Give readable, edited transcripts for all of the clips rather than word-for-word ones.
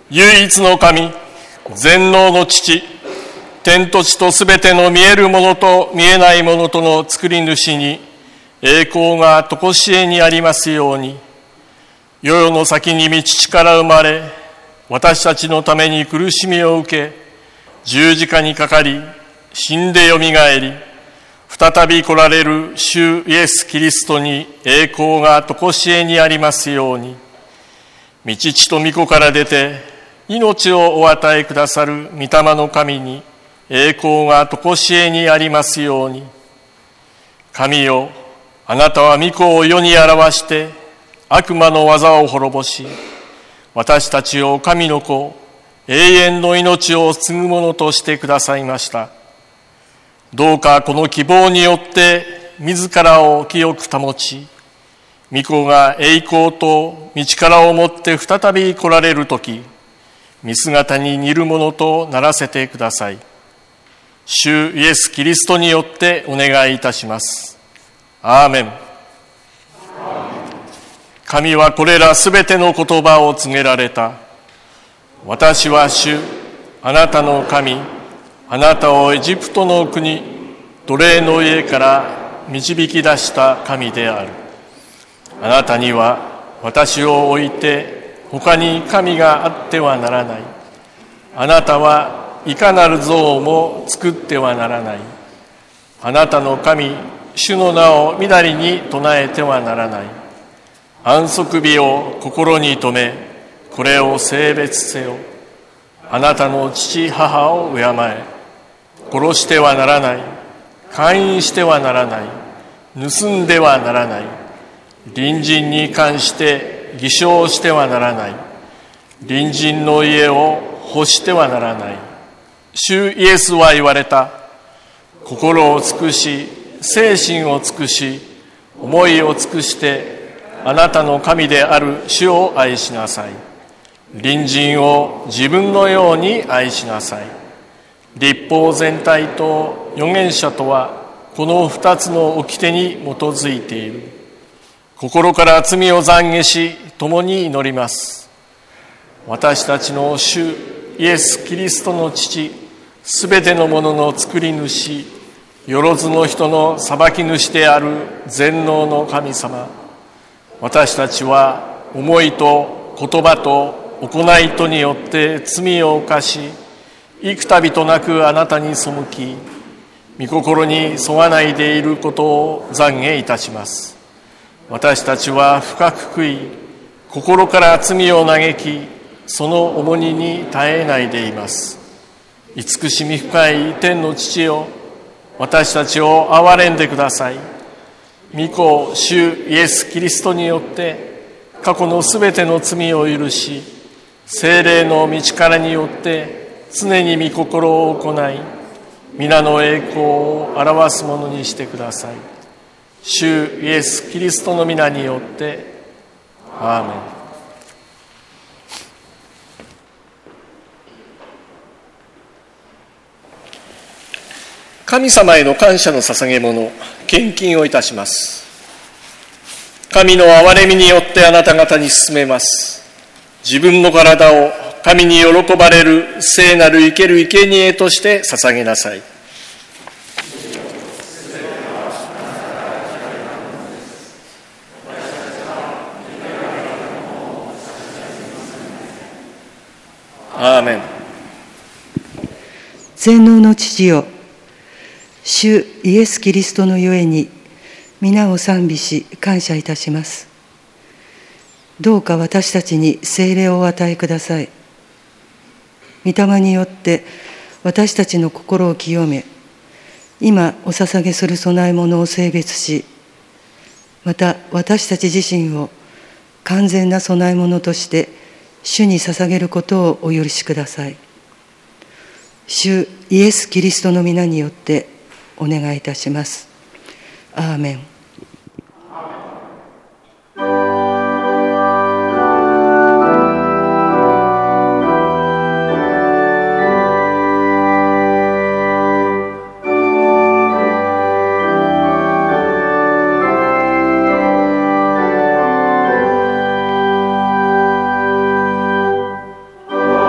唯一の神、全能の父、天と地とすべての見えるものと見えないものとの作り主に栄光がとこしえにありますように。世々の先に御父から生まれ、私たちのために苦しみを受け、十字架にかかり、死んでよみがえり、再び来られる主イエス・キリストに栄光がとこしえにありますように。御父と御子から出て命をお与えくださる御霊の神に栄光がとこしえにありますように。神よ、あなたは御子を世に表して悪魔の技を滅ぼし、私たちを神の子、永遠の命を継ぐものとしてくださいました。どうかこの希望によって自らを清く保ち、御子が栄光と御力をもって再び来られるとき、御姿に似るものとならせてください。主イエス・キリストによってお願いいたします。アーメン。神はこれらすべての言葉を告げられた。私は主、あなたの神、あなたをエジプトの国、奴隷の家から導き出した神である。あなたには私を置いて他に神があってはならない。あなたはいかなる像も作ってはならない。あなたの神、主の名をみだりに唱えてはならない。安息日を心に留め、これを聖別せよ。あなたの父母を敬え。殺してはならない。姦淫してはならない。盗んではならない。隣人に関して偽証してはならない。隣人の家を欲してはならない。主イエスは言われた。心を尽くし、精神を尽くし、思いを尽くしてあなたの神である主を愛しなさい。隣人を自分のように愛しなさい。律法全体と預言者とはこの二つの掟に基づいている。心から罪を懺悔し共に祈ります。私たちの主イエス・キリストの父、すべてのものの作り主、よろずの人の裁き主である全能の神様、私たちは思いと言葉と行いとによって罪を犯し、幾度となくあなたに背き、御心に沿わないでいることを懺悔いたします。私たちは深く悔い、心から罪を嘆き、その重荷に耐えないでいます。慈しみ深い天の父よ、私たちを憐れんでください。御子主イエス・キリストによって過去のすべての罪を許し、聖霊の道からによって常に御心を行い、皆の栄光を表すものにしてください。主イエス・キリストの皆によってアーメン。神様への感謝の捧げ物、献金をいたします。神の憐れみによってあなた方に進めます。自分の体を神に喜ばれる聖なる生ける生贄として捧げなさい。アーメン。 全能の父よ、主イエス・キリストのゆえに皆を賛美し感謝いたします。どうか私たちに聖霊をお与えください。御霊によって私たちの心を清め、今お捧げする供え物を聖別し、また私たち自身を完全な供え物として主に捧げることをお許しください。主イエス・キリストの皆によってお願いいたします。アーメン。 「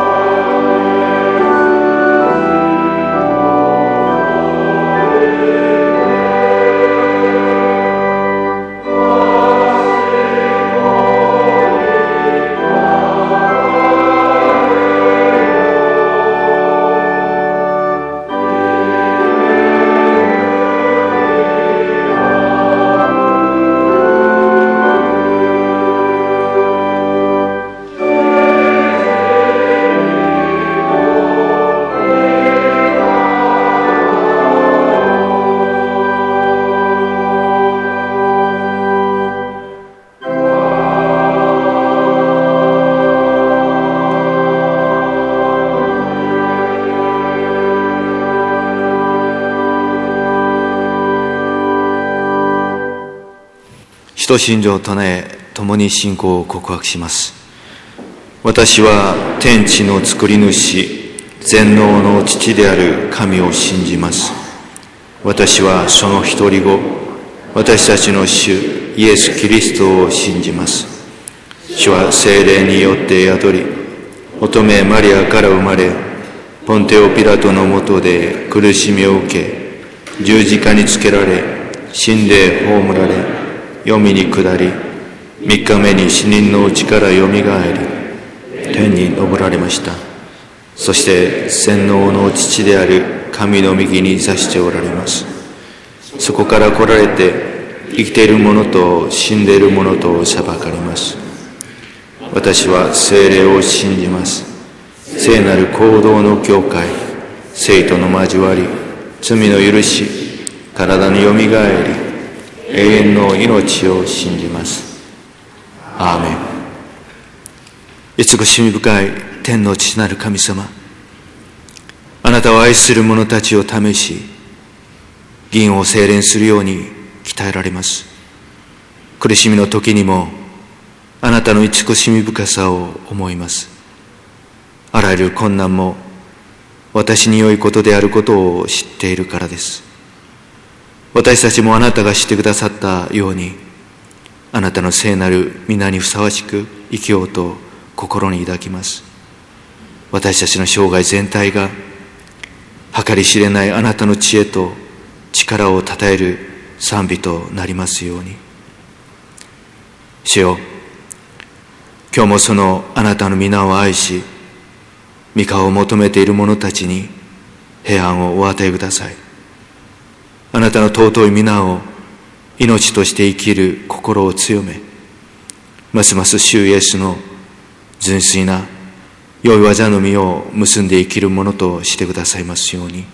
使徒信条を唱え、共に信仰を告白します。私は天地の作り主、全能の父である神を信じます。私はその一人子、私たちの主イエス・キリストを信じます。主は聖霊によって宿り、乙女マリアから生まれ、ポンテオ・ピラトのもとで苦しみを受け、十字架につけられ、死んで葬られ、黄泉に下り、3日目に死人のうちからよみがえり、天に昇られました。そして全能の父である神の右に座しておられます。そこから来られて、生きている者と死んでいる者と裁かれます。私は聖霊を信じます。聖なる行動の教会、聖との交わり、罪の許し、体のよみがえり、永遠の命を信じます。アーメン。慈しみ深い天の父なる神様、あなたを愛する者たちを試し、銀を精錬するように鍛えられます。苦しみの時にもあなたの慈しみ深さを思います。あらゆる困難も私に良いことであることを知っているからです。私たちもあなたがしてくださったように、あなたの聖なる皆にふさわしく生きようと心に抱きます。私たちの生涯全体が計り知れないあなたの知恵と力をたたえる賛美となりますように。主よ、今日もそのあなたの皆を愛し、御顔を求めている者たちに平安をお与えください。あなたの尊い皆を命として生きる心を強め、ますます主イエスの純粋な良い技の実を結んで生きるものとしてくださいますように。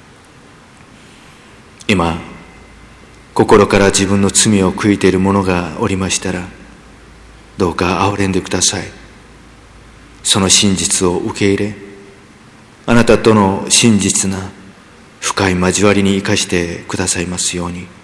今、心から自分の罪を悔いている者がおりましたら、どうか憐れんでください。その真実を受け入れ、あなたとの真実な深い交わりに生かしてくださいますように。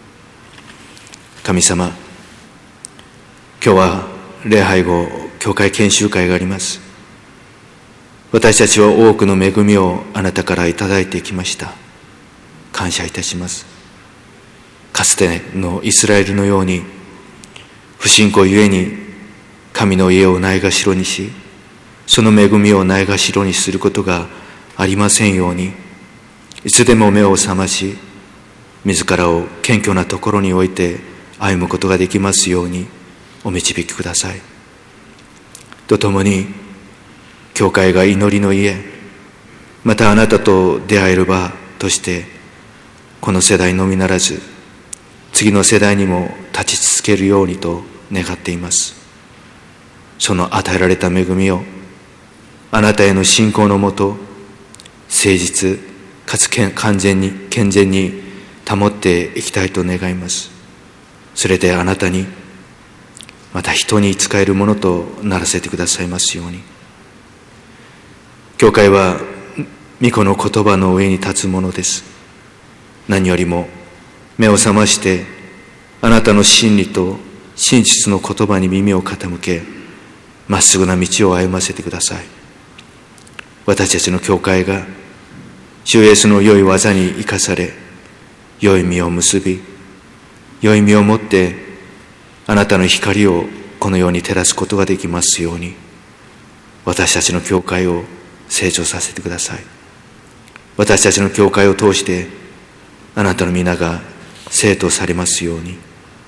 神様、今日は礼拝後、教会研修会があります。私たちは多くの恵みをあなたからいただいてきました。感謝いたします。かつてのイスラエルのように、不信仰ゆえに神の家をないがしろにし、その恵みをないがしろにすることがありませんように、いつでも目を覚まし、自らを謙虚なところに置いて歩むことができますようにお導きください。とともに、教会が祈りの家、またあなたと出会える場として、この世代のみならず、次の世代にも立ち続けるようにと願っています。その与えられた恵みを、あなたへの信仰のもと、誠実かつ健全に保っていきたいと願います。それであなたに、また人に仕えるものとならせてくださいますように。教会は御子の言葉の上に立つものです。何よりも目を覚ましてあなたの真理と真実の言葉に耳を傾け、まっすぐな道を歩ませてください。私たちの教会が主イエスの良い技に生かされ、良い実を結び、良い実をもってあなたの光をこの世に照らすことができますように、私たちの教会を成長させてください。私たちの教会を通してあなたの皆が生徒されますように。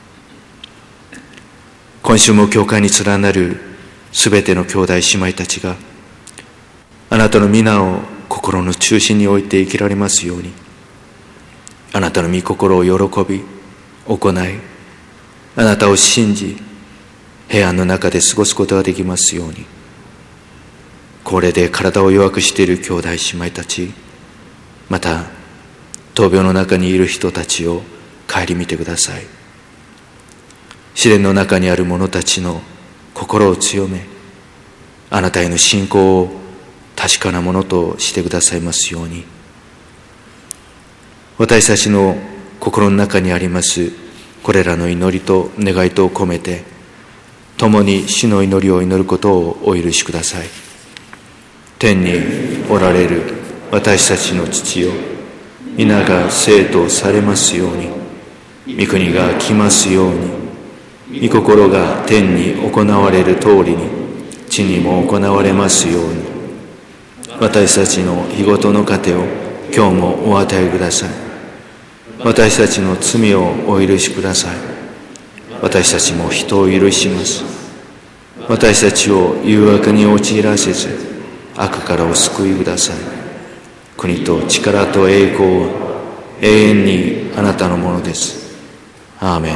今週も教会に連なるすべての兄弟姉妹たちがあなたの皆を心の中心に置いて生きられますように、あなたの御心を喜び行い、あなたを信じ平安の中で過ごすことができますように。高齢で体を弱くしている兄弟姉妹たち、また闘病の中にいる人たちを顧みてください。試練の中にある者たちの心を強め、あなたへの信仰を確かなものとしてくださいますように。私たちの心の中にありますこれらの祈りと願いとを込めて、共に主の祈りを祈ることをお許しください。天におられる私たちの父よ、皆が聖とされますように、御国が来ますように、御心が天に行われる通りに地にも行われますように。私たちの日ごとの糧を今日もお与えください。私たちの罪をお許しください。私たちも人を許します。私たちを誘惑に陥らせず、悪からお救いください。国と力と栄光は永遠にあなたのものです。アーメン。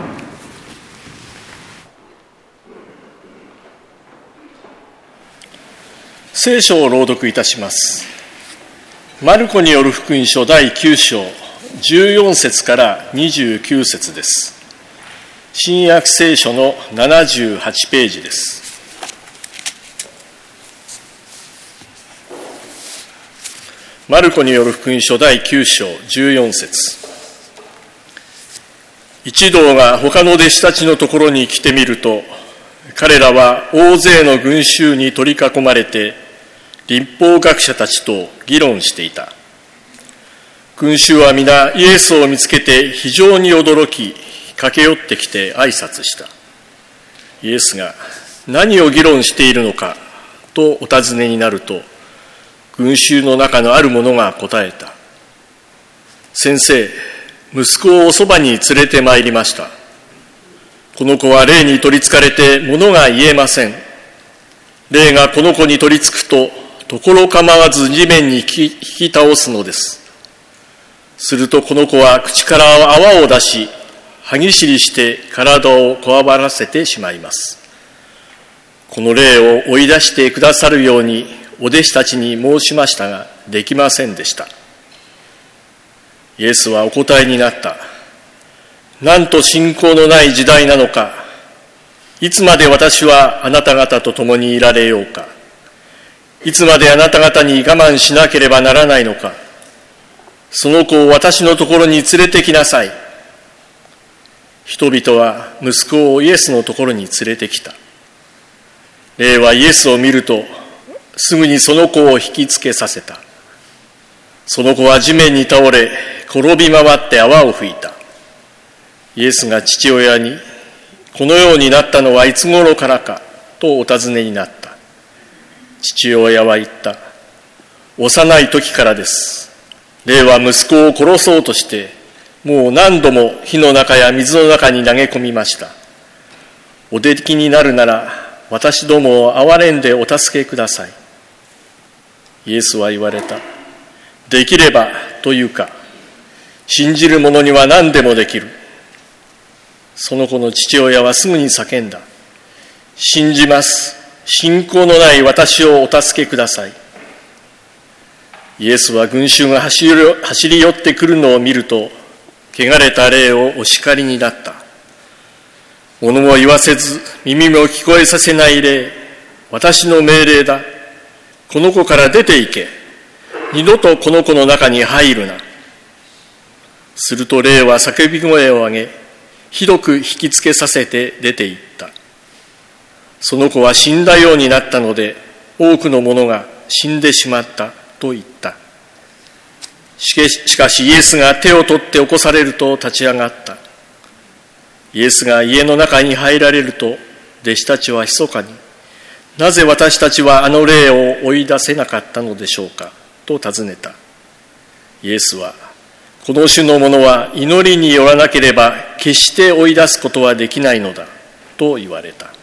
聖書を朗読いたします。マルコによる福音書第9章14節から29節です。新約聖書の78ページです。マルコによる福音書第9章14節。一同が他の弟子たちのところに来てみると、彼らは大勢の群衆に取り囲まれて律法学者たちと議論していた。群衆は皆イエスを見つけて非常に驚き、駆け寄ってきて挨拶した。イエスが何を議論しているのかとお尋ねになると、群衆の中のある者が答えた。先生、息子をおそばに連れてまいりました。この子は霊に取りつかれて物が言えません。霊がこの子に取りつくと、ところ構わず地面に引き倒すのです。するとこの子は口から泡を出し、歯ぎしりして体をこわばらせてしまいます。この霊を追い出してくださるようにお弟子たちに申しましたが、できませんでした。イエスはお答えになった。なんと信仰のない時代なのか。いつまで私はあなた方と共にいられようか。いつまであなた方に我慢しなければならないのか。その子を私のところに連れてきなさい。人々は息子をイエスのところに連れてきた。霊はイエスを見ると、すぐにその子を引きつけさせた。その子は地面に倒れ、転び回って泡を吹いた。イエスが父親に、このようになったのはいつ頃からかとお尋ねになった。父親は言った。幼い時からです。霊は息子を殺そうとして、もう何度も火の中や水の中に投げ込みました。お出来になるなら、私どもを憐れんでお助けください。イエスは言われた。できればというか、信じる者には何でもできる。その子の父親はすぐに叫んだ。信じます。信仰のない私をお助けください。イエスは群衆が走り寄ってくるのを見ると、汚れた霊をお叱りになった。物も言わせず、耳も聞こえさせない霊、私の命令だ。この子から出て行け。二度とこの子の中に入るな。すると霊は叫び声を上げ、ひどく引きつけさせて出て行った。その子は死んだようになったので、多くの者が死んでしまったと言った。しかしイエスが手を取って起こされると立ち上がった。イエスが家の中に入られると、弟子たちは密かに、なぜ私たちはあの霊を追い出せなかったのでしょうかと尋ねた。イエスは、この種のものは祈りによらなければ決して追い出すことはできないのだと言われた。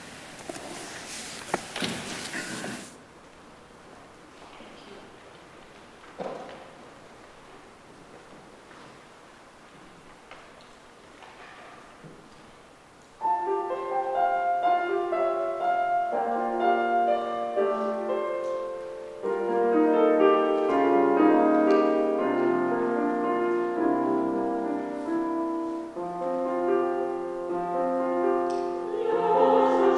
「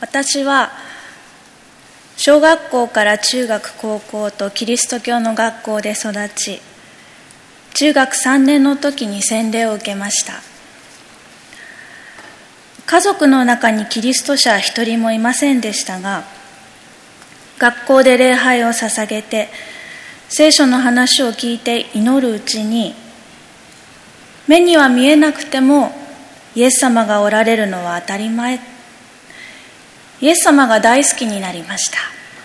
私は小学校から中学高校とキリスト教の学校で育ち、中学3年の時に洗礼を受けました。家族の中にキリスト者は一人もいませんでしたが、学校で礼拝を捧げて聖書の話を聞いて祈るうちに、目には見えなくてもイエス様がおられるのは当たり前、イエス様が大好きになりました。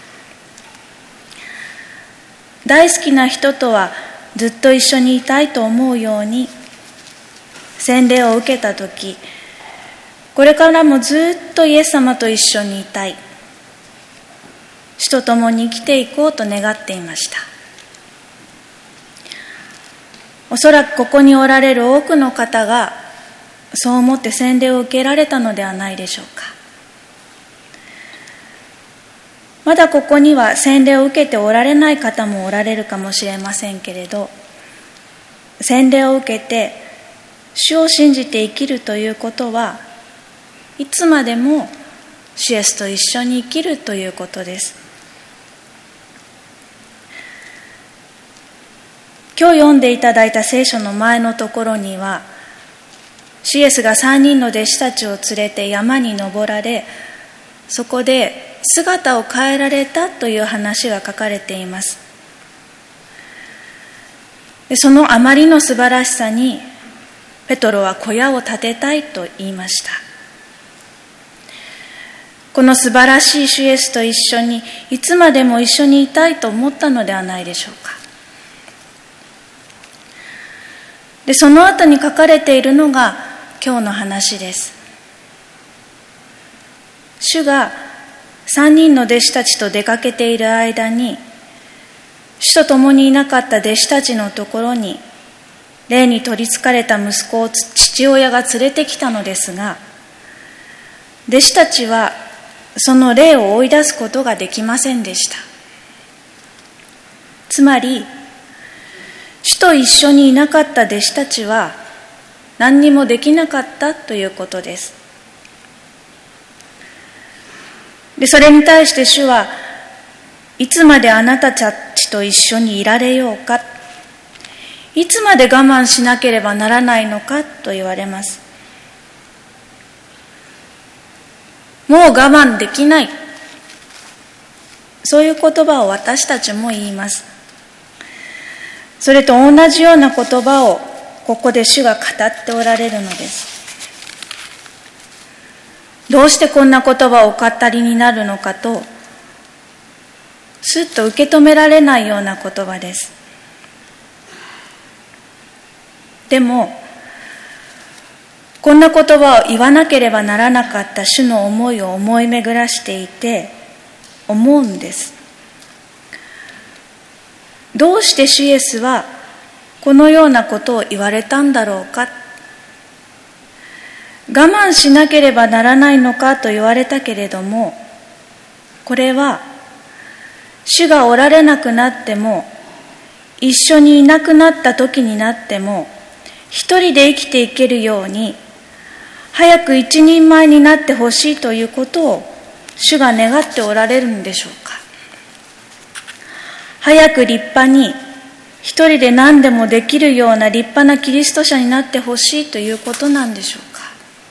大好きな人とはずっと一緒にいたいと思うように、洗礼を受けたとき、これからもずっとイエス様と一緒にいたい、主と共に生きていこうと願っていました。おそらくここにおられる多くの方がそう思って洗礼を受けられたのではないでしょうか。まだここには洗礼を受けておられない方もおられるかもしれませんけれど、洗礼を受けて主を信じて生きるということは、いつまでも主イエスと一緒に生きるということです。今日読んでいただいた聖書の前のところには、主イエスが3人の弟子たちを連れて山に登られ、そこで姿を変えられたという話が書かれています。で、そのあまりの素晴らしさにペトロは小屋を建てたいと言いました。この素晴らしい主イエスと一緒にいつまでも一緒にいたいと思ったのではないでしょうか。で、その後に書かれているのが今日の話です。主が3人の弟子たちと出かけている間に、主と共にいなかった弟子たちのところに、霊に取りつかれた息子を父親が連れてきたのですが、弟子たちはその霊を追い出すことができませんでした。つまり、主と一緒にいなかった弟子たちは何にもできなかったということです。で、それに対して主はいつまであなたたちと一緒にいられようか、いつまで我慢しなければならないのかと言われます。もう我慢できない、そういう言葉を私たちも言います。それと同じような言葉をここで主が語っておられるのです。どうしてこんな言葉をお語りになるのかと、すっと受け止められないような言葉です。でも、こんな言葉を言わなければならなかった主の思いを思い巡らしていて思うんです。どうして主イエスはこのようなことを言われたんだろうか。我慢しなければならないのかと言われたけれども、これは主がおられなくなっても、一緒にいなくなった時になっても、一人で生きていけるように早く一人前になってほしいということを主が願っておられるんでしょうか。早く立派に一人で何でもできるような立派なキリスト者になってほしいということなんでしょうか。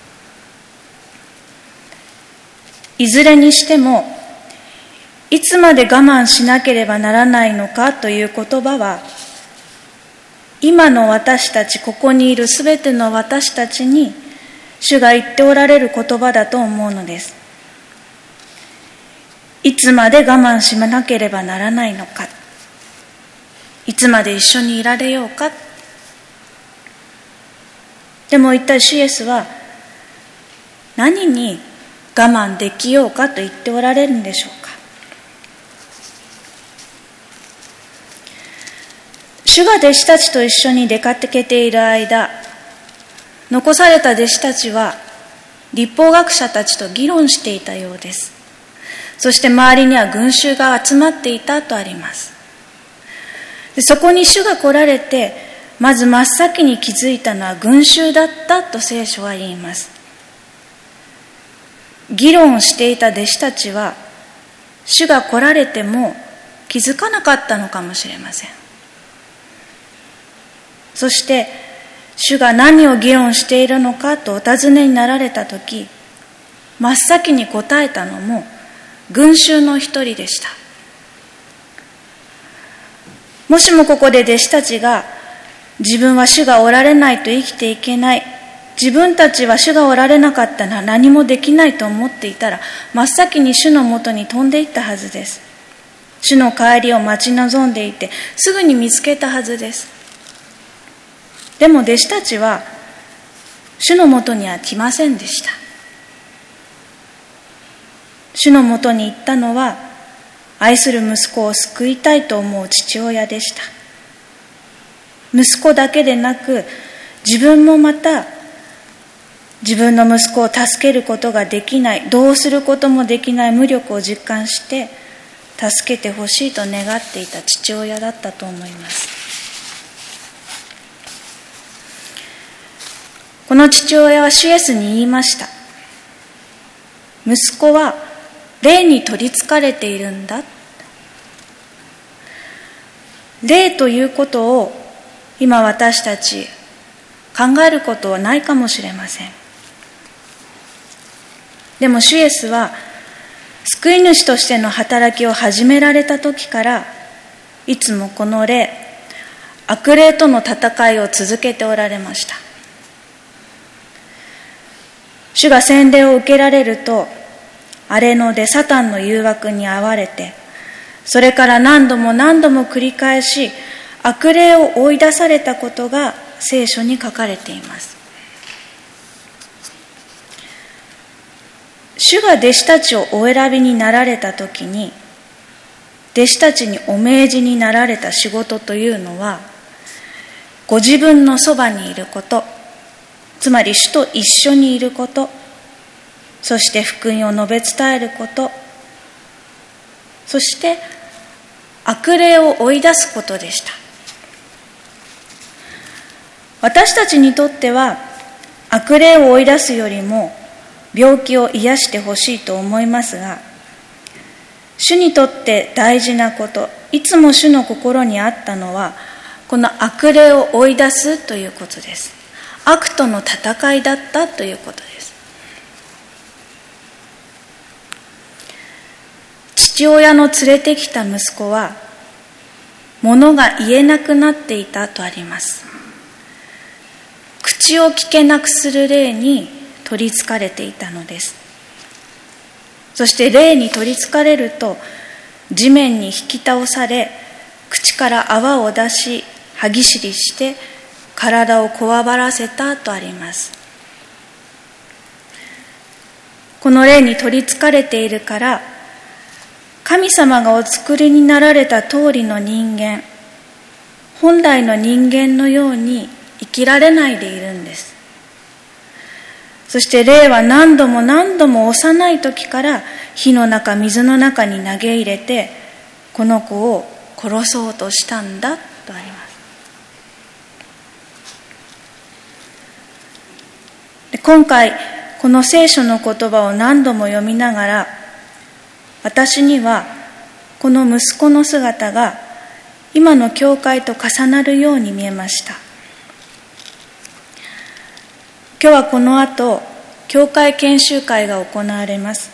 いずれにしても、いつまで我慢しなければならないのかという言葉は、今の私たち、ここにいるすべての私たちに主が言っておられる言葉だと思うのです。いつまで我慢しなければならないのか、いつまで一緒にいられようか。でも一体主イエスは何に我慢できようかと言っておられるんでしょうか。主が弟子たちと一緒に出かけている間、残された弟子たちは律法学者たちと議論していたようです。そして周りには群衆が集まっていたとあります。で、そこに主が来られて、まず真っ先に気づいたのは群衆だったと聖書は言います。 議論していた弟子たちは、主が来られても気づかなかったのかもしれません。そして主が何を議論しているのかとお尋ねになられたとき、真っ先に答えたのも群衆の一人でした。もしもここで弟子たちが、自分は主がおられないと生きていけない、自分たちは主がおられなかったら何もできないと思っていたら、真っ先に主のもとに飛んでいったはずです。主の帰りを待ち望んでいて、すぐに見つけたはずです。でも弟子たちは主のもとには来ませんでした。主のもとに行ったのは、愛する息子を救いたいと思う父親でした。息子だけでなく、自分もまた自分の息子を助けることができない、どうすることもできない無力を実感して助けてほしいと願っていた父親だったと思います。この父親は主イエスに言いました。息子は霊に取りつかれているんだ。霊ということを今私たち考えることはないかもしれません。でも主イエスは救い主としての働きを始められた時から、いつもこの霊、悪霊との戦いを続けておられました。主が洗礼を受けられると、荒れ野でサタンの誘惑に遭われて、それから何度も何度も繰り返し悪霊を追い出されたことが聖書に書かれています。主が弟子たちをお選びになられたときに、弟子たちにお命じになられた仕事というのは、ご自分のそばにいること、つまり主と一緒にいること、そして福音を述べ伝えること、そして悪霊を追い出すことでした。私たちにとっては悪霊を追い出すよりも病気を癒してほしいと思いますが、主にとって大事なこと、いつも主の心にあったのは、この悪霊を追い出すということです。悪との戦いだったということです。父親の連れてきた息子は、物が言えなくなっていたとあります。口を聞けなくする霊に取りつかれていたのです。そして霊に取りつかれると、地面に引き倒され、口から泡を出し、歯ぎしりして体をこわばらせたとあります。この霊に取りつかれているから、神様がお作りになられた通りの人間、本来の人間のように生きられないでいるんです。そして霊は何度も何度も幼い時から火の中、水の中に投げ入れて、この子を殺そうとしたんだとあります。で、今回この聖書の言葉を何度も読みながら、私にはこの息子の姿が今の教会と重なるように見えました。今日はこの後、教会研修会が行われます。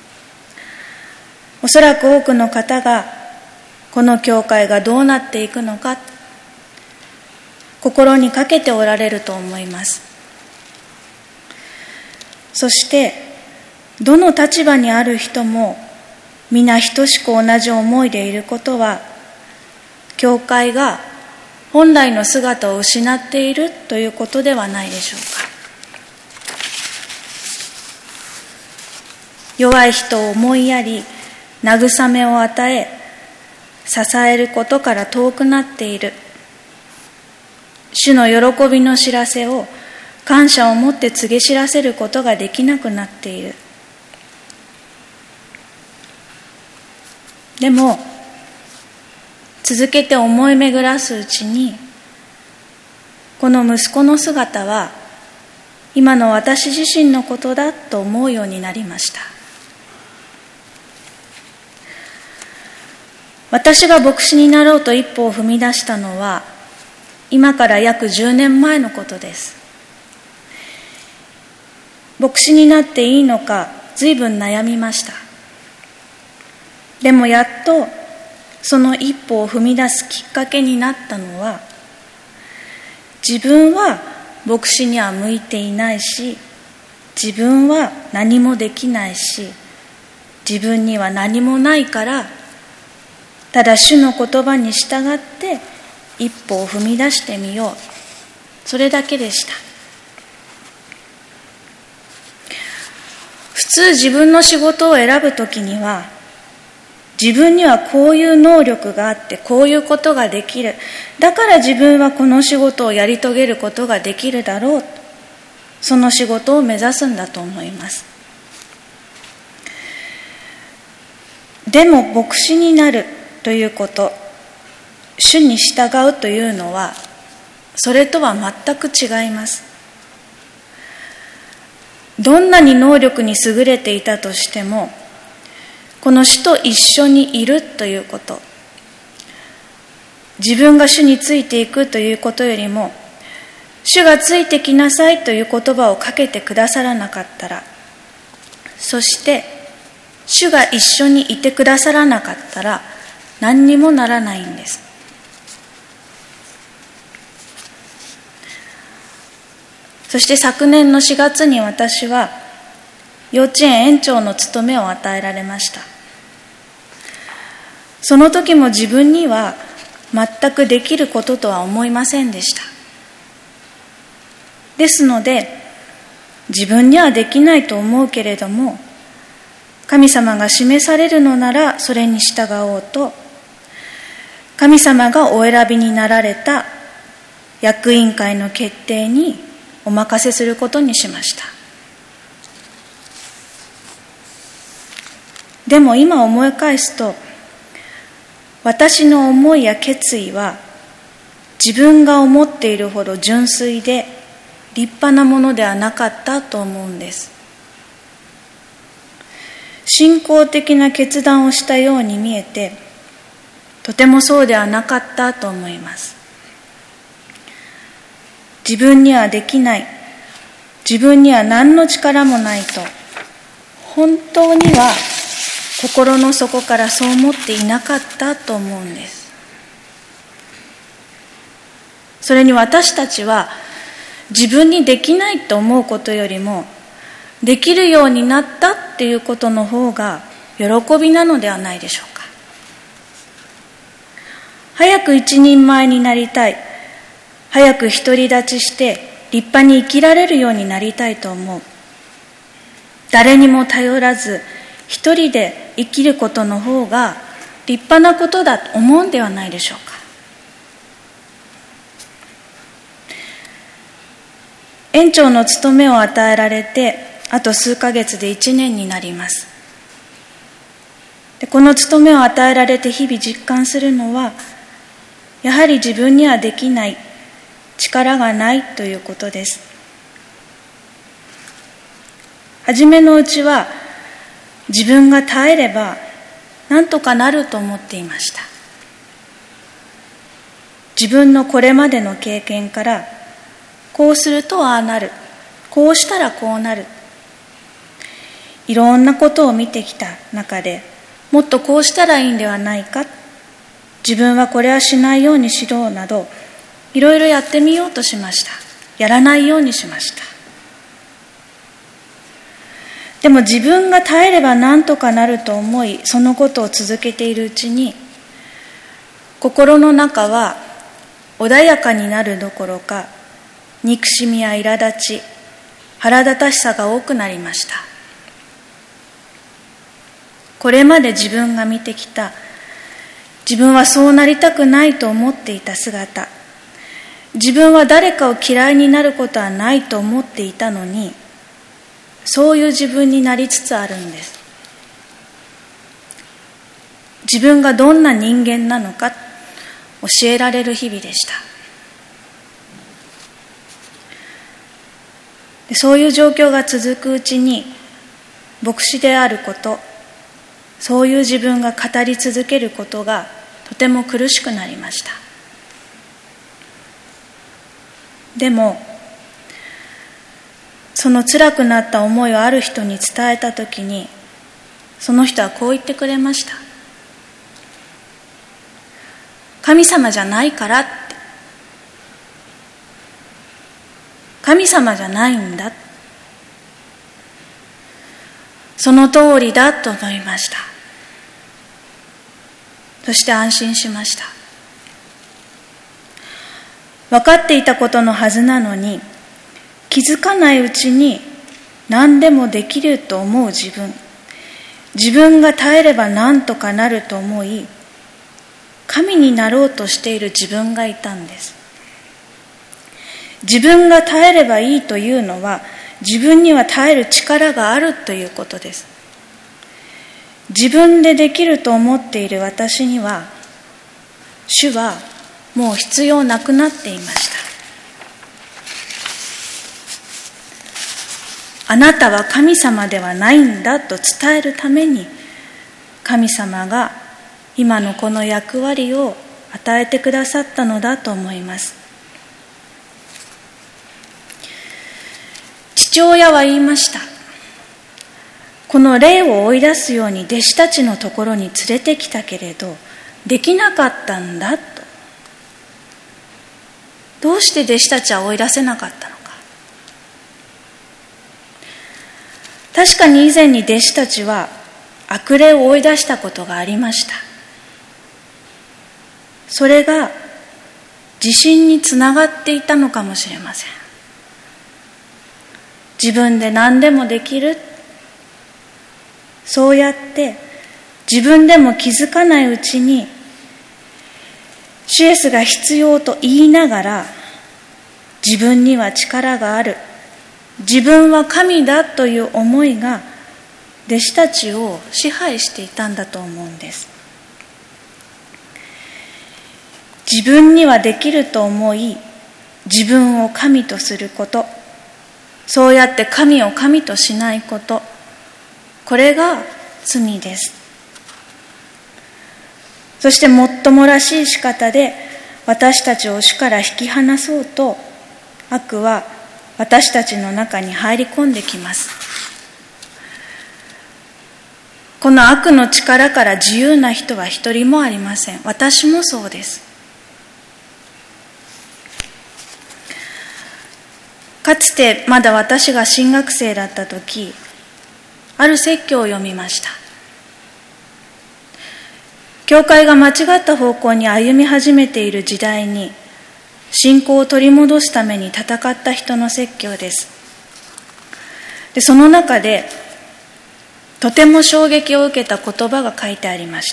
おそらく多くの方がこの教会がどうなっていくのか、心にかけておられると思います。そして、どの立場にある人も皆等しく同じ思いでいることは、教会が本来の姿を失っているということではないでしょうか。弱い人を思いやり、慰めを与え、支えることから遠くなっている。主の喜びの知らせを感謝を持って告げ知らせることができなくなっている。でも、続けて思い巡らすうちに、この息子の姿は今の私自身のことだと思うようになりました。私が牧師になろうと一歩を踏み出したのは、今から約10年前のことです。牧師になっていいのか、随分悩みました。でもやっとその一歩を踏み出すきっかけになったのは、自分は牧師には向いていないし、自分は何もできないし、自分には何もないから、ただ主の言葉に従って一歩を踏み出してみよう。それだけでした。普通自分の仕事を選ぶときには、自分にはこういう能力があってこういうことができる。だから自分はこの仕事をやり遂げることができるだろう。その仕事を目指すんだと思います。でも牧師になるということ、主に従うというのは、それとは全く違います。どんなに能力に優れていたとしても、この主と一緒にいるということ、自分が主についていくということよりも、主がついてきなさいという言葉をかけてくださらなかったら、そして主が一緒にいてくださらなかったら、何にもならないんです。そして昨年の4月に私は幼稚園園長の務めを与えられました。その時も自分には全くできることとは思いませんでした。ですので、自分にはできないと思うけれども、神様が示されるのならそれに従おうと、神様がお選びになられた役員会の決定にお任せすることにしました。でも今思い返すと、私の思いや決意は自分が思っているほど純粋で立派なものではなかったと思うんです。信仰的な決断をしたように見えて、とてもそうではなかったと思います。自分にはできない、自分には何の力もないと、本当には心の底からそう思っていなかったと思うんです。それに私たちは自分にできないと思うことよりも、できるようになったっていうことの方が喜びなのではないでしょうか。早く一人前になりたい、早く独り立ちして立派に生きられるようになりたいと思う。誰にも頼らず一人で生きることの方が立派なことだと思うんではないでしょうか。園長の務めを与えられてあと数ヶ月で1年になります。で、この務めを与えられて日々実感するのは、やはり自分にはできない、力がないということです。初めのうちは自分が耐えれば何とかなると思っていました。自分のこれまでの経験から、こうするとああなる、こうしたらこうなる、いろんなことを見てきた中で、もっとこうしたらいいんではないか、自分はこれはしないようにしろなど、いろいろやってみようとしました。やらないようにしました。でも自分が耐えれば何とかなると思い、そのことを続けているうちに、心の中は穏やかになるどころか、憎しみや苛立ち、腹立たしさが多くなりました。これまで自分が見てきた、自分はそうなりたくないと思っていた姿、自分は誰かを嫌いになることはないと思っていたのに、そういう自分になりつつあるんです。自分がどんな人間なのか教えられる日々でした。 そういう状況が続くうちに、牧師であること、そういう自分が語り続けることがとても苦しくなりました。でも、その辛くなった思いをある人に伝えたときに、その人はこう言ってくれました。神様じゃないからって。神様じゃないんだ。その通りだと思いました。そして安心しました。分かっていたことのはずなのに、気づかないうちに何でもできると思う自分が耐えれば何とかなると思い、神になろうとしている自分がいたんです。自分が耐えればいいというのは、自分には耐える力があるということです。自分でできると思っている私には、主はもう必要なくなっていました。あなたは神様ではないんだと伝えるために、神様が今のこの役割を与えてくださったのだと思います。父親は言いました。この霊を追い出すように弟子たちのところに連れてきたけれど、できなかったんだと。どうして弟子たちは追い出せなかったのか。確かに以前に弟子たちは悪霊を追い出したことがありました。それが自信につながっていたのかもしれません。自分で何でもできる。そうやって自分でも気づかないうちに、主イエスが必要と言いながら、自分には力がある、自分は神だという思いが弟子たちを支配していたんだと思うんです。自分にはできると思い、自分を神とすること、そうやって神を神としないこと、これが罪です。そしてもっともらしい仕方で私たちを主から引き離そうと、悪は私たちの中に入り込んできます。この悪の力から自由な人は一人もありません。私もそうです。かつてまだ私が神学生だった時、ある説教を読みました。教会が間違った方向に歩み始めている時代に、信仰を取り戻すために戦った人の説教です。で、その中でとても衝撃を受けた言葉が書いてありました。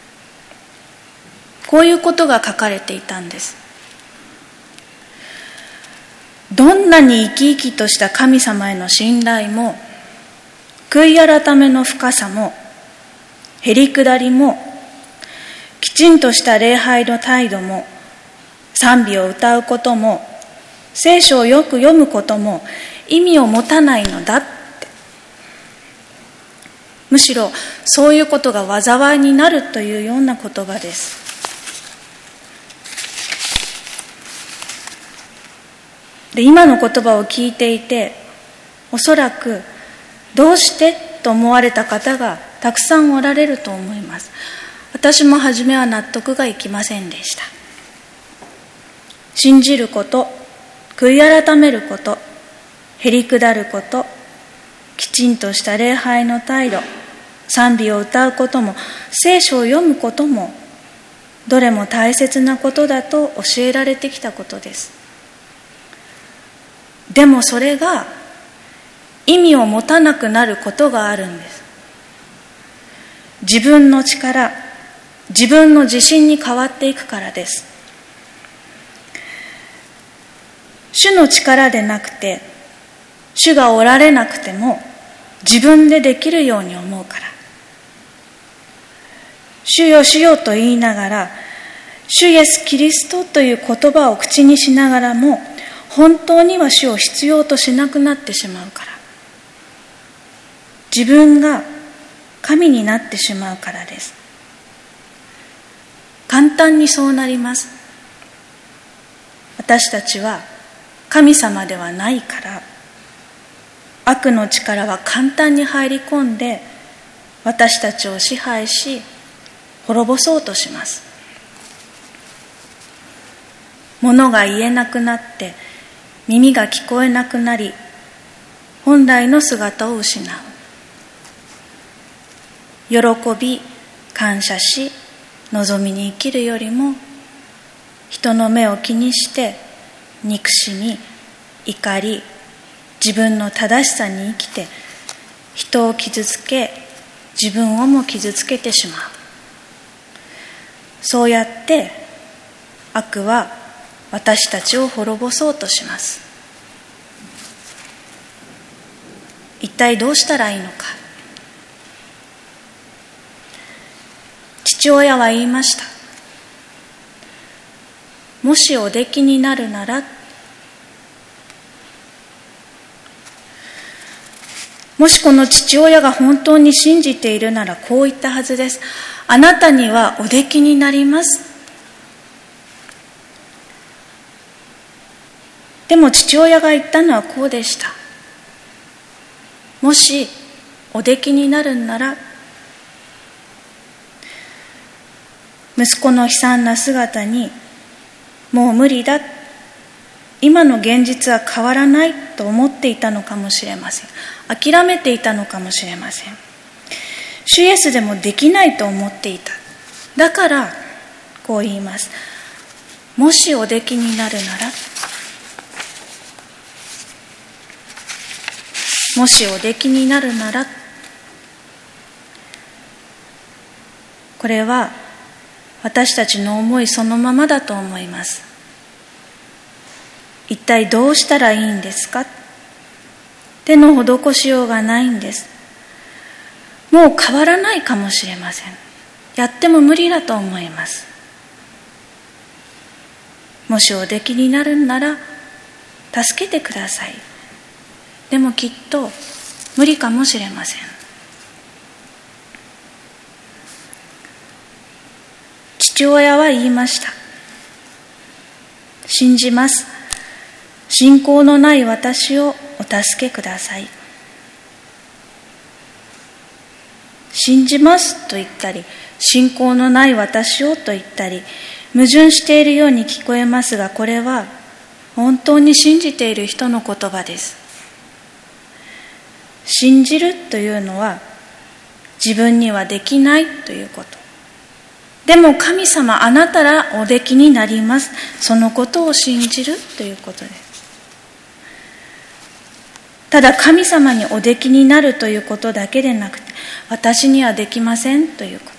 こういうことが書かれていたんです。どんなに生き生きとした神様への信頼も、悔い改めの深さも、へりくだりも、きちんとした礼拝の態度も、賛美を歌うことも、聖書をよく読むことも意味を持たないのだって。むしろそういうことが災いになるというような言葉です。で、今の言葉を聞いていて、おそらくどうしてと思われた方がたくさんおられると思います。私も初めは納得がいきませんでした。信じること、悔い改めること、へりくだること、きちんとした礼拝の態度、賛美を歌うことも、聖書を読むことも、どれも大切なことだと教えられてきたことです。でもそれが意味を持たなくなることがあるんです。自分の力、自分の自信に変わっていくからです。主の力でなくて、主がおられなくても自分でできるように思うから。主よ主よと言いながら、主イエスキリストという言葉を口にしながらも、 本当には主を必要としなくなってしまうから、自分が神になってしまうからです。簡単にそうなります。私たちは神様ではないから、悪の力は簡単に入り込んで私たちを支配し滅ぼそうとします。物が言えなくなって耳が聞こえなくなり、本来の姿を失う。喜び、感謝し、望みに生きるよりも、人の目を気にして憎しみ、怒り、自分の正しさに生きて人を傷つけ、自分をも傷つけてしまう。そうやって悪は私たちを滅ぼそうとします。一体どうしたらいいのか。父親は言いました。もしおできになるなら、もしこの父親が本当に信じているならこう言ったはずです。あなたにはおできになります。でも父親が言ったのはこうでした。もしおできになるんなら、息子の悲惨な姿にもう無理だ、今の現実は変わらないと思っていたのかもしれません。諦めていたのかもしれません。主イエスでもできないと思っていた。だからこう言います。もしおできになるなら、もしおできになるなら、これは私たちの思いそのままだと思います。一体どうしたらいいんですか。手の施しようがないんです。もう変わらないかもしれません。やっても無理だと思います。もしおできになるんなら助けてください。でもきっと無理かもしれません。父親は言いました。信じます。信仰のない私をお助けください。信じますと言ったり、信仰のない私をと言ったり、矛盾しているように聞こえますが、これは本当に信じている人の言葉です。信じるというのは自分にはできないということ。でも神様、あなたらおできになります。そのことを信じるということです。ただ神様におできになるということだけでなくて、私にはできませんということ。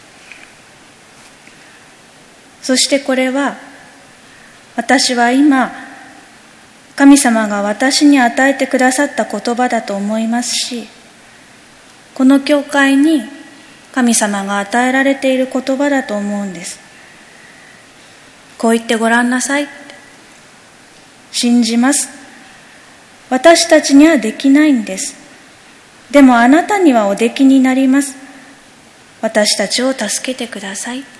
そしてこれは、私は今神様が私に与えてくださった言葉だと思いますし、この教会に神様が与えられている言葉だと思うんです。こう言ってごらんなさい。信じます。私たちにはできないんです。でもあなたにはおできになります。私たちを助けてください。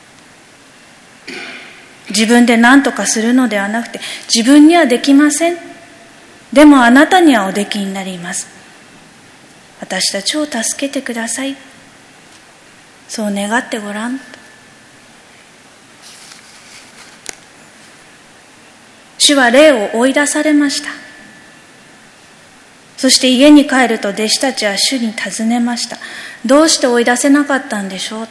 自分で何とかするのではなくて、自分にはできません。でもあなたにはおできになります。私たちを助けてください。そう願ってごらん。主は霊を追い出されました。そして家に帰ると弟子たちは主に尋ねました。どうして追い出せなかったんでしょう。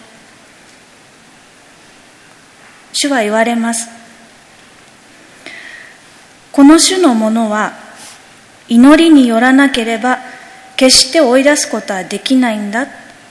主は言われます。この種のものは祈りによらなければ決して追い出すことはできないんだ。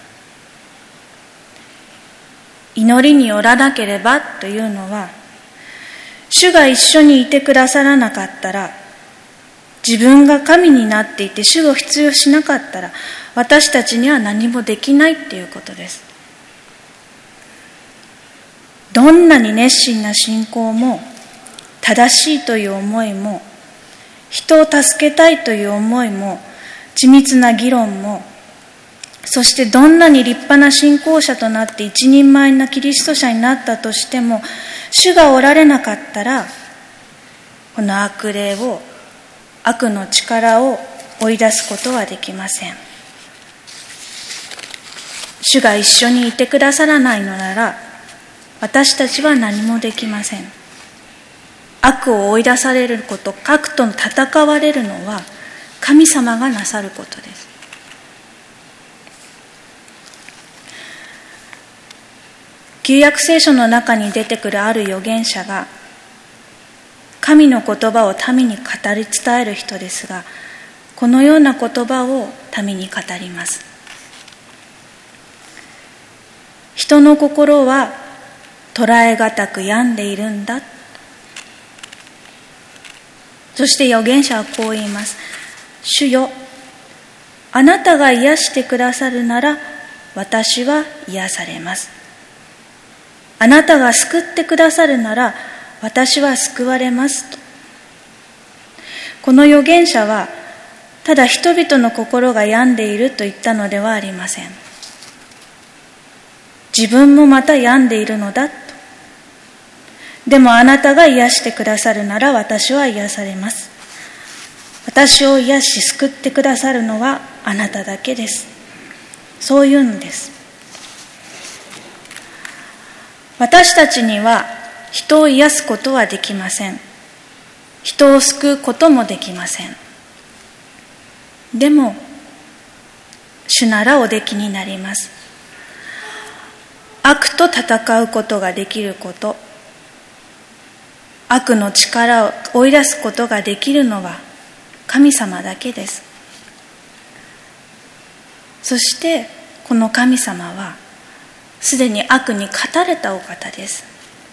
祈りによらなければというのは、主が一緒にいてくださらなかったら、自分が神になっていて主を必要しなかったら、私たちには何もできないっていうことです。どんなに熱心な信仰も正しいという思いも、人を助けたいという思いも、緻密な議論も、そしてどんなに立派な信仰者となって一人前なキリスト者になったとしても、主がおられなかったら、この悪霊を、悪の力を追い出すことはできません。主が一緒にいてくださらないのなら、私たちは何もできません。悪を追い出されること、悪と戦われるのは神様がなさることです。旧約聖書の中に出てくるある預言者が、神の言葉を民に語り伝える人ですが、このような言葉を民に語ります。人の心は捉えがたく病んでいるんだ。そして預言者はこう言います。主よ、あなたが癒してくださるなら、私は癒されます。あなたが救ってくださるなら、私は救われますと。この預言者は、ただ人々の心が病んでいると言ったのではありません。自分もまた病んでいるのだと。でもあなたが癒してくださるなら、私は癒されます。私を癒し救ってくださるのはあなただけです。そう言うんです。私たちには人を癒すことはできません。人を救うこともできません。でも、主ならおできになります。悪と戦うことができること、悪の力を追い出すことができるのは神様だけです。そしてこの神様はすでに悪に勝たれたお方です。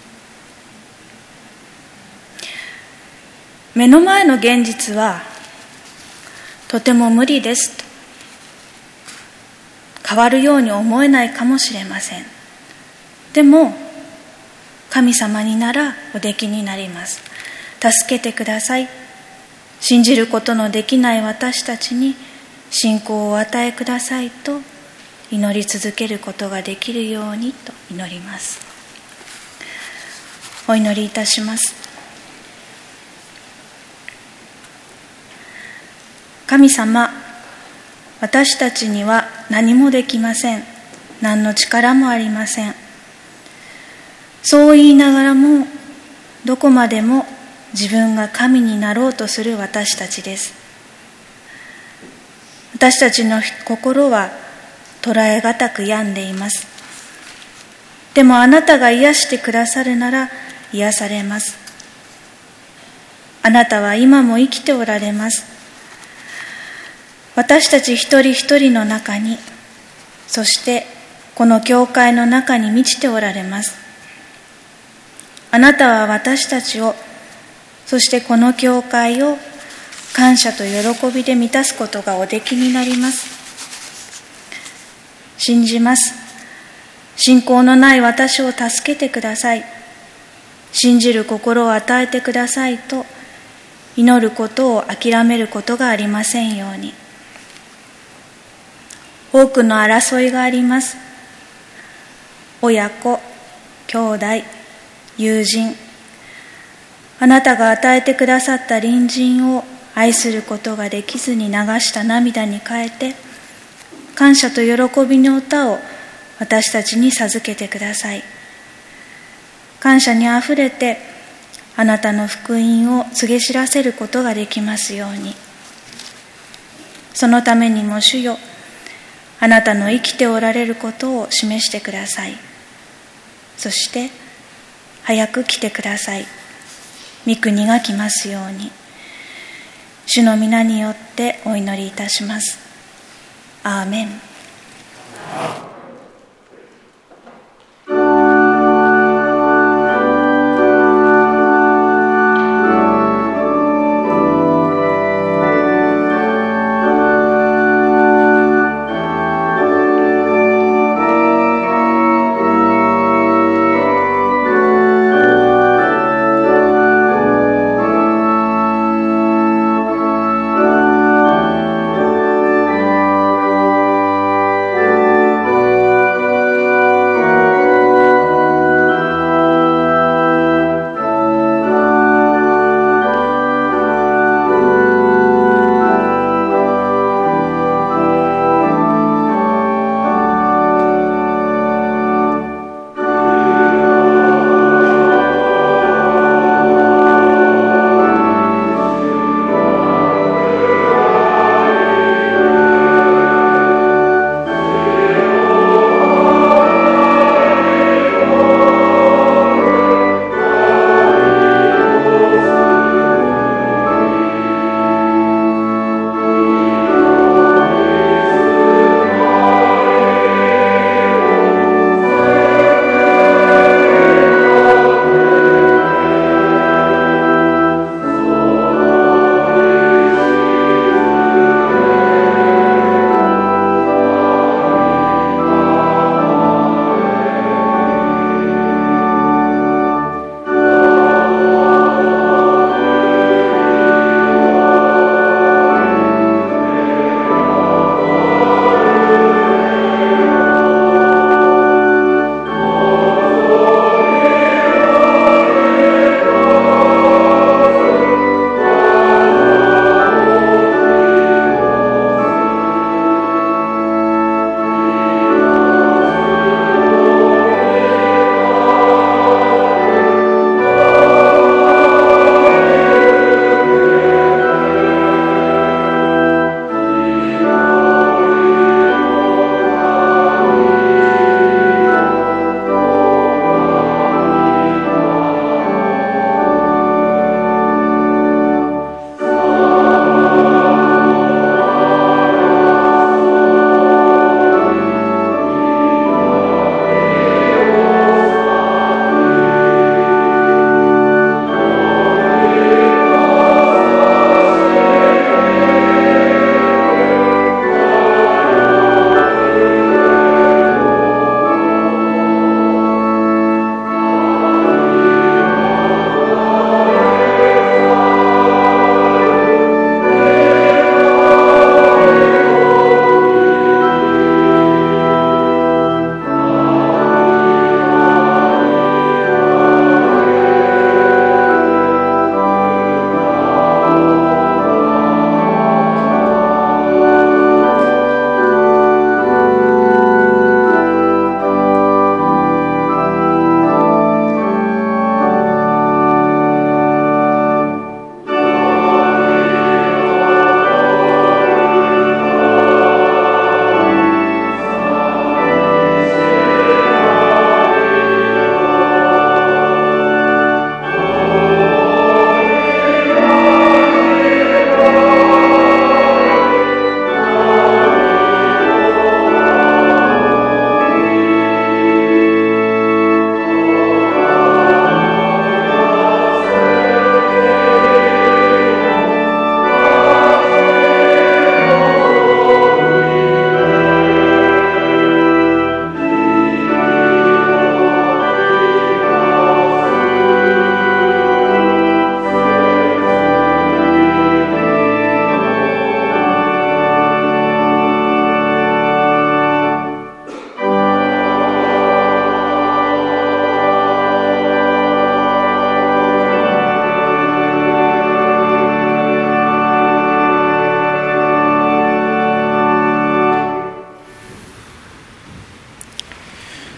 目の前の現実はとても無理ですと変わるように思えないかもしれません。でも神様にならおできになります。助けてください。信じることのできない私たちに信仰をお与えくださいと祈り続けることができるようにと祈ります。お祈りいたします。神様、私たちには何もできません。何の力もありません。そう言いながらも、どこまでも自分が神になろうとする私たちです。私たちの心は捉えがたく病んでいます。でもあなたが癒してくださるなら癒されます。あなたは今も生きておられます。私たち一人一人の中に、そしてこの教会の中に満ちておられます。あなたは私たちを、そしてこの教会を感謝と喜びで満たすことがおできになります。信じます。信仰のない私を助けてください。信じる心を与えてくださいと祈ることを諦めることがありませんように。多くの争いがあります。親子、兄弟、友人、あなたが与えてくださった隣人を愛することができずに流した涙に変えて、感謝と喜びの歌を私たちに授けてください。感謝にあふれてあなたの福音を告げ知らせることができますように。そのためにも主よ、あなたの生きておられることを示してください。そして早く来てください。御国が来ますように。主の皆によってお祈りいたします。アーメン。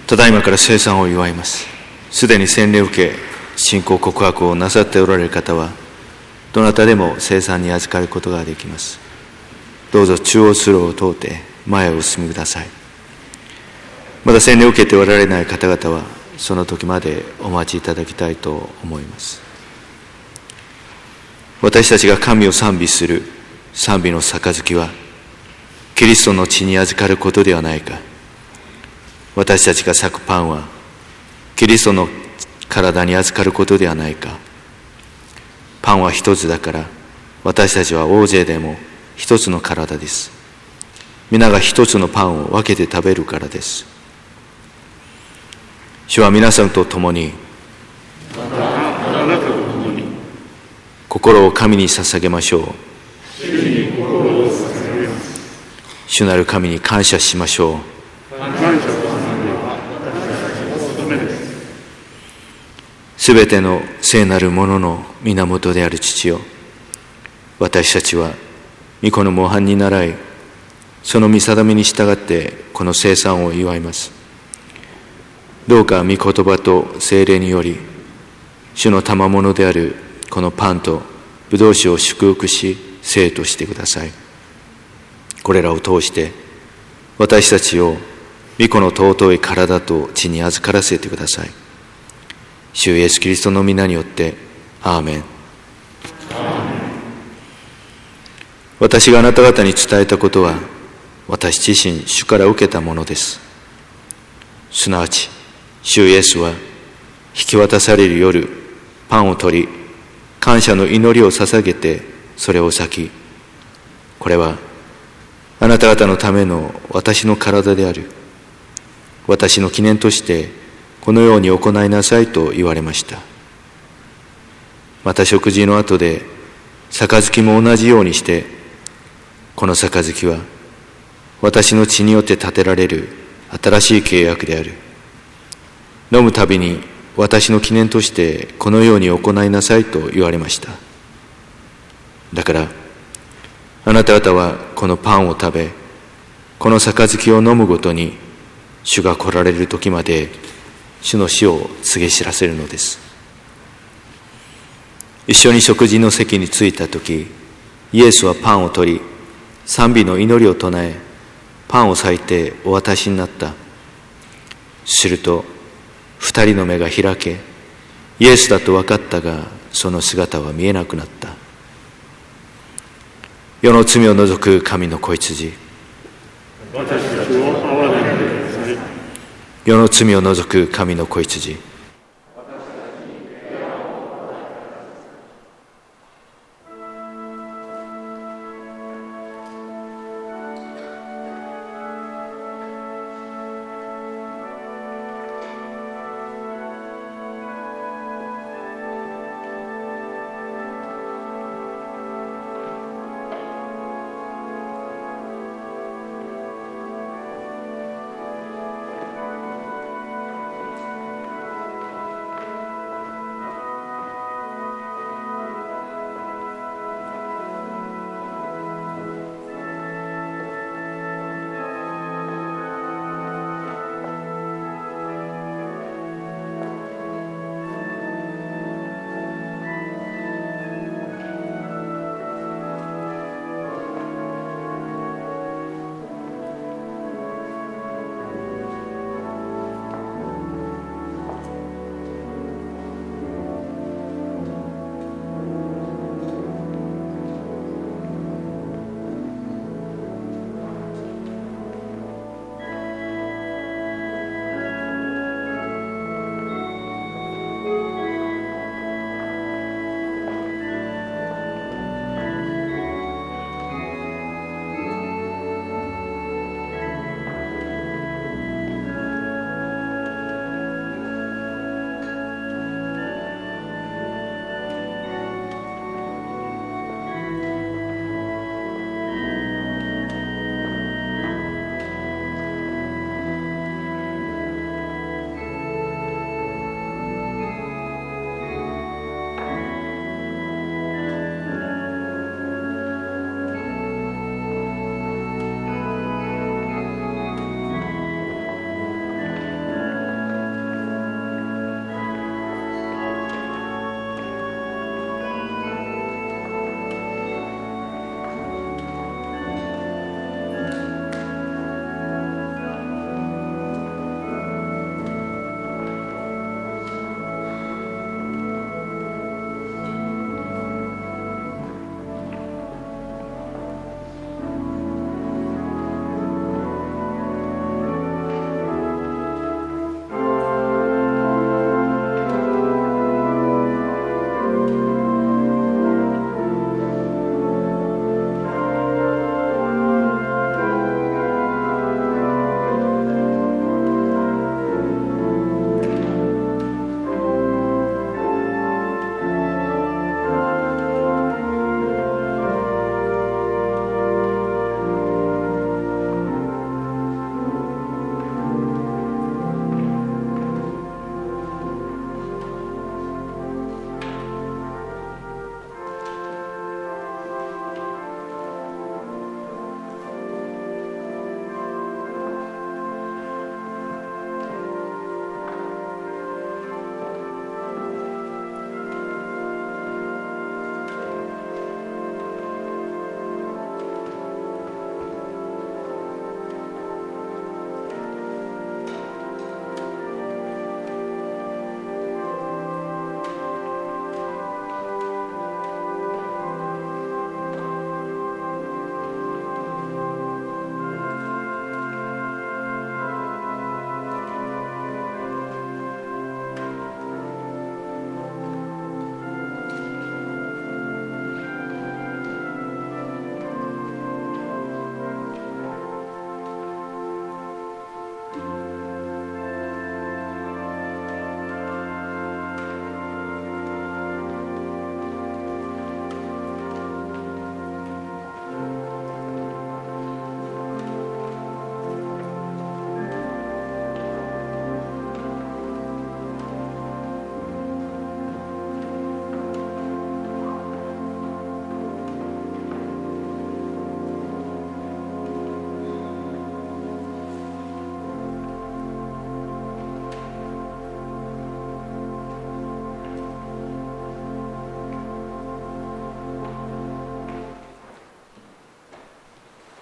ただいまから聖餐を祝います。すでに洗礼を受け、信仰告白をなさっておられる方は、どなたでも聖餐に預かることができます。どうぞ中央通路を通って前をお進みください。まだ洗礼を受けておられない方々は、その時までお待ちいただきたいと思います。私たちが神を賛美する賛美の杯は、キリストの血に預かることではないか。私たちが裂くパンは、キリストの体に預かることではないか。パンは一つだから、私たちは大勢でも一つの体です。皆が一つのパンを分けて食べるからです。主は皆さんと共に、心を神に捧げましょう。主なる神に感謝しましょう。すべての聖なるものの源である父よ、私たちは御子の模範に倣い、その御定めに従ってこの聖餐を祝います。どうか御言葉と聖霊により、主の賜物であるこのパンとブドウ酒を祝福し、聖としてください。これらを通して私たちを御子の尊い体と血に預からせてください。主イエスキリストの皆によってアーメン。私があなた方に伝えたことは、私自身主から受けたものです。すなわち主イエスは引き渡される夜、パンを取り、感謝の祈りを捧げてそれを裂き、これはあなた方のための私の体である。私の記念としてこのように行いなさいと言われました。また食事の後で杯も同じようにして、この杯は私の血によって立てられる新しい契約である。飲むたびに私の記念としてこのように行いなさいと言われました。だからあなた方はこのパンを食べ、この杯を飲むごとに、主が来られる時まで主の死を告げ知らせるのです。一緒に食事の席に着いた時、イエスはパンを取り、賛美の祈りを唱え、パンを裂いてお渡しになった。すると二人の目が開け、イエスだと分かったが、その姿は見えなくなった。世の罪を除く神の子羊、世の罪を除く神の子羊。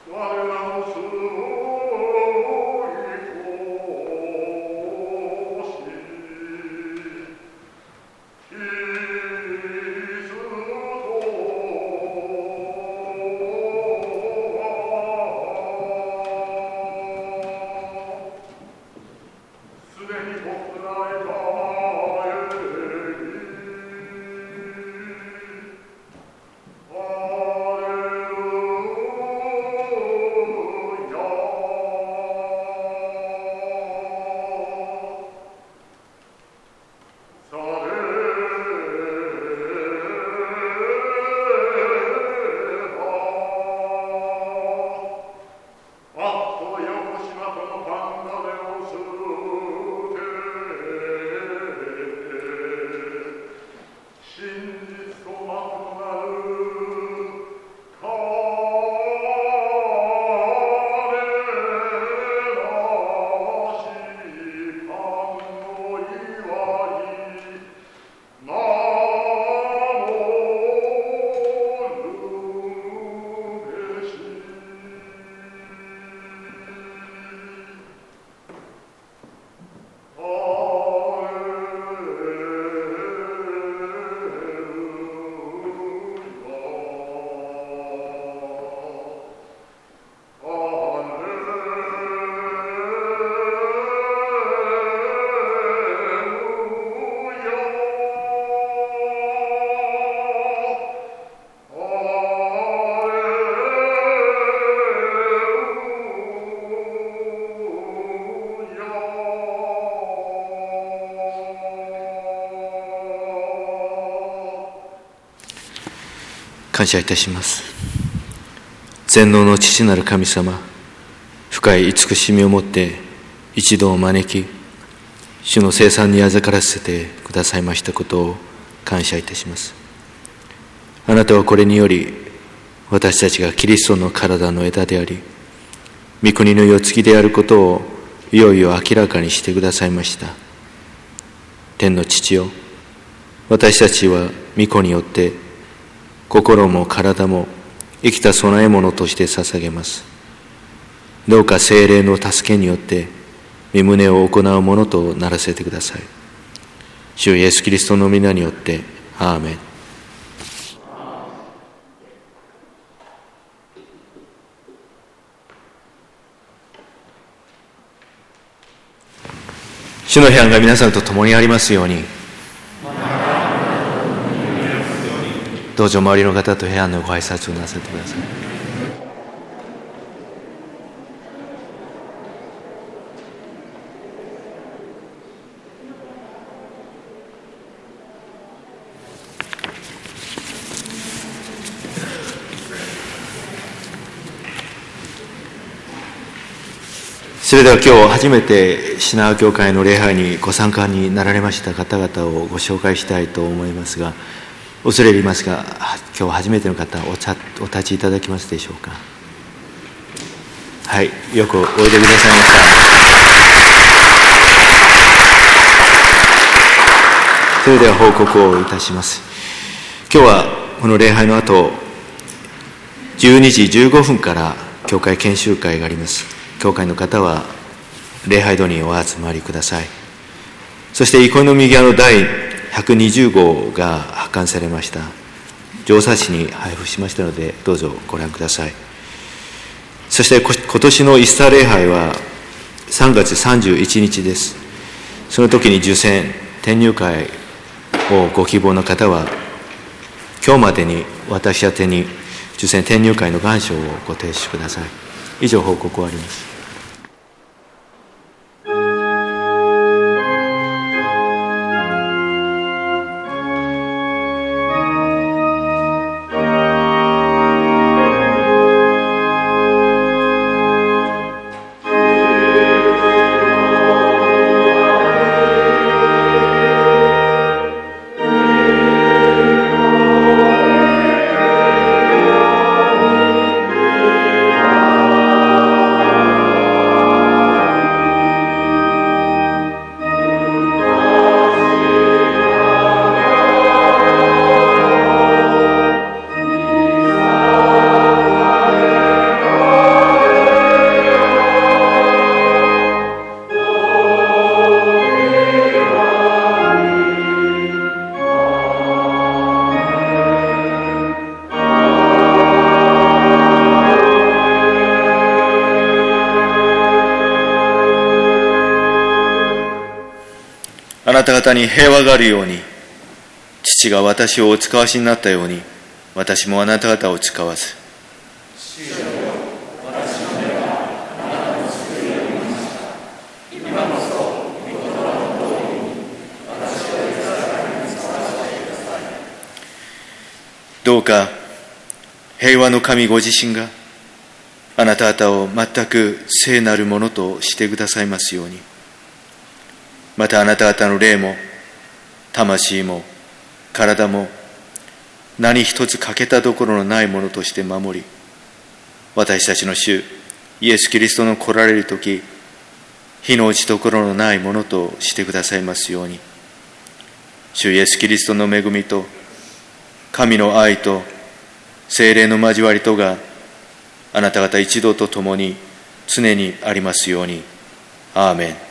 感謝いたします。全能の父なる神様、深い慈しみをもって一同を招き、主の聖餐に預からせてくださいましたことを感謝いたします。あなたはこれにより、私たちがキリストの体の枝であり、御国の世継ぎであることをいよいよ明らかにしてくださいました。天の父よ、私たちは御子によって心も体も生きた供え物として捧げます。どうか聖霊の助けによって御胸を行うものとならせてください。主イエスキリストの皆によってアーメン。主の平安が皆さんと共にありますように。どうぞ周りの方と平安のご挨拶をなさってください。それでは今日初めて品川教会の礼拝にご参加になられました方々をご紹介したいと思いますが、恐れ入りますが、今日初めての方、お立ちいただけますでしょうか。はい、よくおいでくださいました。それでは報告をいたします。今日はこの礼拝の後、12時15分から教会研修会があります。教会の方は礼拝堂にお集まりください。そして憩いの右側の第120号が発刊されました。上冊子に配布しましたので、どうぞご覧ください。そして今年のイースター礼拝は3月31日です。その時に受洗転入会をご希望の方は、今日までに私宛てに受洗転入会の願書をご提出ください。以上報告終わります。 た方に平和があるように、父が私をお使わしになったように、私もあなた方を使わず。どうか平和の神ご自身があなた方を全く聖なるものとしてくださいますように。またあなた方の霊も魂も体も何一つ欠けたところのないものとして守り、私たちの主イエス・キリストの来られるとき、火の打ちどころのないものとしてくださいますように。主イエス・キリストの恵みと神の愛と聖霊の交わりとがあなた方一同と共に常にありますように。アーメン。